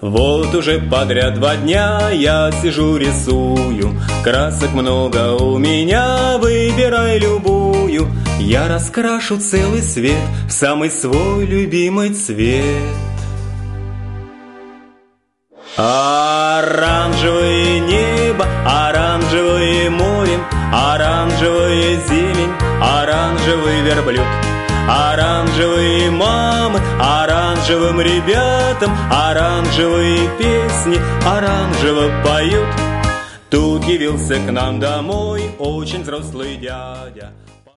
Вот уже подряд 2 дня я сижу рисую, красок много у меня, выбирай любую. Я раскрашу целый свет в самый свой любимый цвет. Оранжевое небо, оранжевое море, оранжевая зелень, оранжевый верблюд. Оранжевые мамы, оранжевым ребятам, оранжевые песни оранжево поют. Тут явился к нам домой очень взрослый дядя.